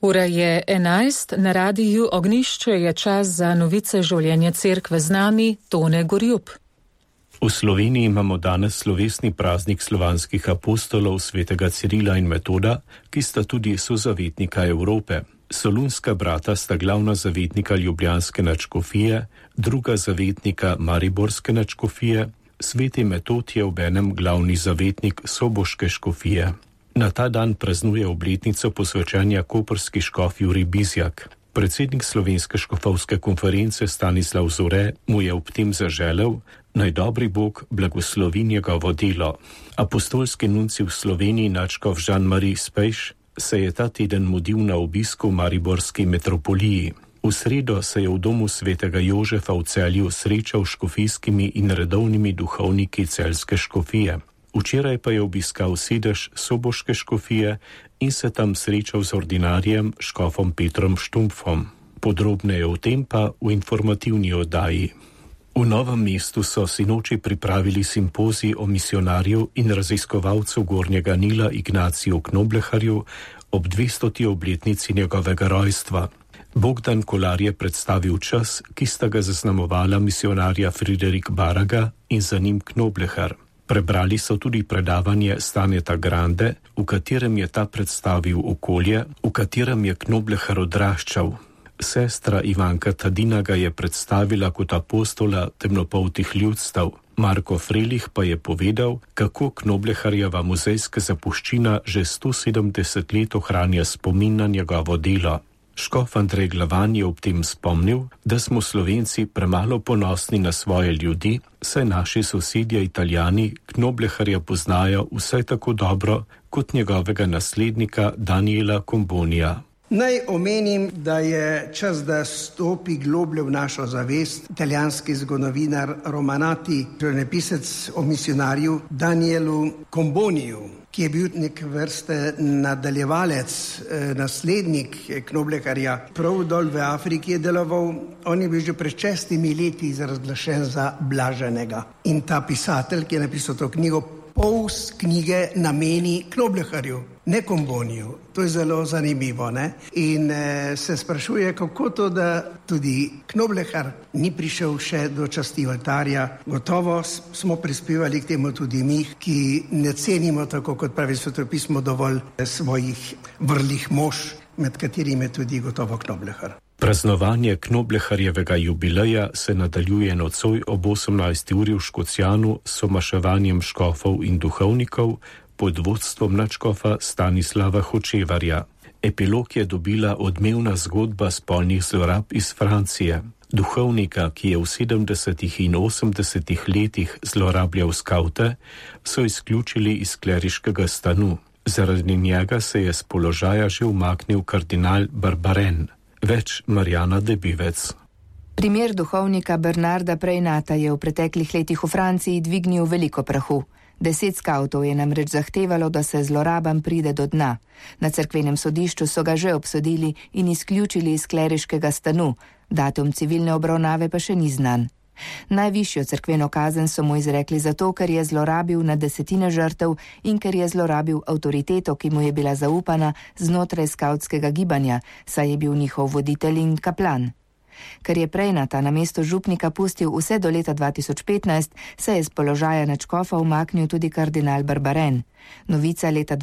Ura je 11, na radiju Ognjišče je čas za novice življenja cerkve, z nami Tone Gorjup. V Sloveniji imamo danes slovesni praznik slovanskih apostolov svetega Cirila in Metoda, ki sta tudi sozavetnika Evrope. Solunska brata sta glavna zavetnika ljubljanske nadškofije, druga zavetnika mariborske nadškofije, sveti Metod je obenem glavni zavetnik soboške škofije. Na ta dan praznuje obletnico posvečanja koprski škof Jurij Bizjak. Predsednik Slovenske škofovske konference Stanislav Zore mu je ob tem zaželel, naj dobri Bog blagoslovi njegovo delo. Apostolski nuncij v Sloveniji nadškof Jean-Marie Spejš se je ta teden mudil na obisku v mariborski metropoliji. V sredo se je v domu svetega Jožefa v Celju srečal s škofijskimi in redovnimi duhovniki celjske škofije. Včeraj pa je obiskal sedež soboške škofije in se tam srečal z ordinarjem škofom Petrom Štumpfom. Podrobneje o tem pa v informativni oddaji. V Novem mestu so sinoči pripravili simpozij o misionarju in raziskovalcu Gornjega Nila Ignaciju Knobleharju ob 200. obletnici njegovega rojstva. Bogdan Kolar je predstavil čas, ki sta ga zaznamovala misionarja Friderik Baraga in za njim Knoblehar. Prebrali so tudi predavanje Staneta Grande, v katerem je ta predstavil okolje, v katerem je Knoblehar odraščal. Sestra Ivanka Tadina ga je predstavila kot apostola temnopoltih ljudstev. Marko Frelih pa je povedal, kako Knobleharjeva muzejska zapuščina že 170 let ohranja spomin na njegovo delo. Škof Andrej Glavan je ob tem spomnil, da smo Slovenci premalo ponosni na svoje ljudi, saj naši sosedje Italijani Knobleharja poznajo vsaj tako dobro kot njegovega naslednika Daniela Combonija. Naj omenim, da je čas, da stopi globlje v našo zavest italijanski zgodovinar Romanati, življenjepisec o misionarju Danielu Comboniju, ki je bil neke vrste nadaljevalec, naslednik Knobleharja. Prav dol v Afriki je deloval, on je bil že pred 6 leti razglašen za blaženega. In ta pisatelj, ki je napisal to knjigo, pol knjige nameni Knobleharju, ne Comboniju. To je zelo zanimivo, ne? In se sprašuje, kako to, da tudi Knoblehar ni prišel še do časti oltarja. Gotovo smo prispevali k temu tudi mi, ki ne cenimo, tako kot pravi svetopismo, dovolj svojih vrlih mož, med katerimi je tudi gotovo Knoblehar. Praznovanje Knobleharjevega jubileja se nadaljuje nocoj ob 18. uri v Škocjanu s somaševanjem škofov in duhovnikov pod vodstvom nadškofa Stanislava Hočevarja. Epilog je dobila odmevna zgodba spolnih zlorab iz Francije. Duhovnika, ki je v 70. in 80. letih zlorabljal skavte, so izključili iz kleriškega stanu. Zaradi njega se je z položaja že umaknil kardinal Barbaren. Več Marjana Debivec. Primer duhovnika Bernarda Prejnata je v preteklih letih v Franciji dvignil veliko prahu. 10 skavtov je namreč zahtevalo, da se zlorabam pride do dna. Na cerkvenem sodišču so ga že obsodili in izključili iz kleriškega stanu, datum civilne obravnave pa še ni znan. Najvišjo cerkveno kazen so mu izrekli zato, ker je zlorabil na desetine žrtev in ker je zlorabil avtoriteto, ki mu je bila zaupana znotraj skavtskega gibanja, saj je bil njihov voditelj in kaplan. Ker je Prejnata na mesto župnika pustil vse do leta 2015, se je z položaja nadškofa umaknil tudi kardinal Barbaren. Novica leta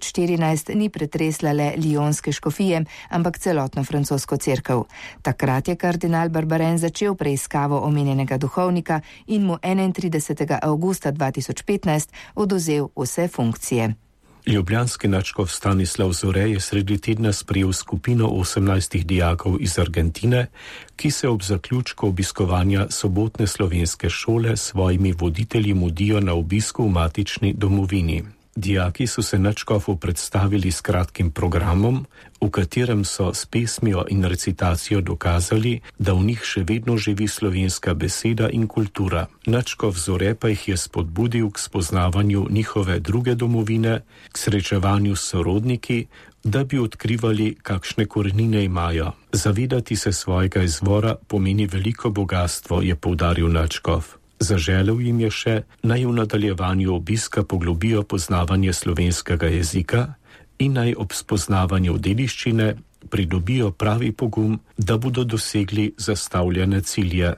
2014 ni pretresla le lionske škofije, ampak celotno francosko cerkev. Takrat je kardinal Barbaren začel preiskavo omenjenega duhovnika in mu 31. avgusta 2015 odvzel vse funkcije. Ljubljanski nadškof Stanislav Zore je sredi tedna sprejel skupino 18 dijakov iz Argentine, ki se ob zaključku obiskovanja sobotne slovenske šole s svojimi voditelji mudijo na obisku v matični domovini. Dijaki so se nadškofu predstavili s kratkim programom, v katerem so s pesmijo in recitacijo dokazali, da v njih še vedno živi slovenska beseda in kultura. Nadškof Zore pa jih je spodbudil k spoznavanju njihove druge domovine, k srečevanju s sorodniki, da bi odkrivali, kakšne korenine imajo. Zavedati se svojega izvora pomeni veliko bogastvo, je poudaril nadškof. Zaželel jim je še, naj v nadaljevanju obiska poglobijo poznavanje slovenskega jezika in naj ob spoznavanju dediščine pridobijo pravi pogum, da bodo dosegli zastavljene cilje.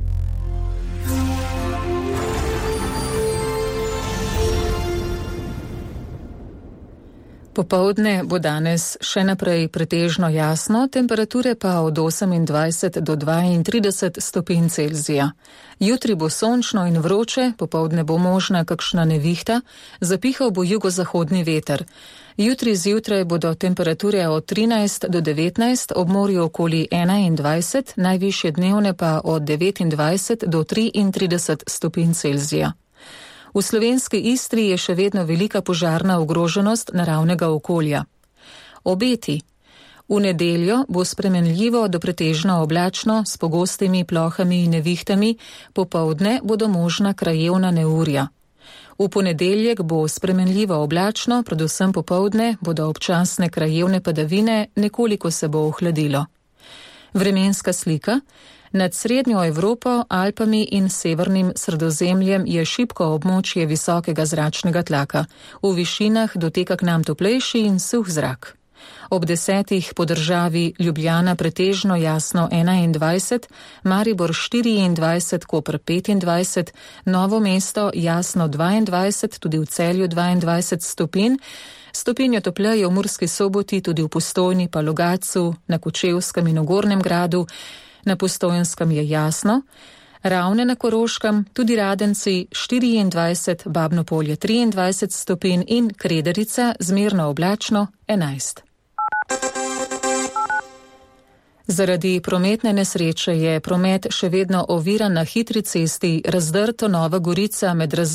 Popoldne bo danes še naprej pretežno jasno, temperature pa od 28 do 32 stopinj Celzija. Jutri bo sončno in vroče, popoldne bo možna kakšna nevihta, zapihal bo jugozahodni veter. Jutri zjutraj bodo temperature od 13 do 19, ob morju okoli 21, najvišje dnevne pa od 29 do 33 stopinj Celzija. V slovenski Istri je še vedno velika požarna ogroženost naravnega okolja. Obeti. V nedeljo bo spremenljivo do pretežno oblačno s pogostimi plohami in nevihtami, popoldne bodo možna krajevna neurja. V ponedeljek bo spremenljivo oblačno, predvsem popoldne bodo občasne krajevne padavine, nekoliko se bo ohladilo. Vremenska slika. Nad srednjo Evropo, Alpami in severnim Sredozemljem je šibko območje visokega zračnega tlaka. V višinah doteka k nam toplejši in suh zrak. Ob 10 po državi Ljubljana pretežno jasno 21, Maribor 24, Koper 25, Novo mesto jasno 22, tudi v Celju 22 stopinj. Stopinjo topleje v Murski Soboti, tudi v Postojni pa Logatcu, na Kočevskem in v Gornjem Gradu. Na Postojnskem je jasno, Ravne na Koroškem, tudi Radenci 24, Babno Polje 23 stopinj in Krederica zmerno oblačno 11. Zaradi prometne nesreče je promet še vedno oviran na hitri cesti Razdrto Nova Gorica med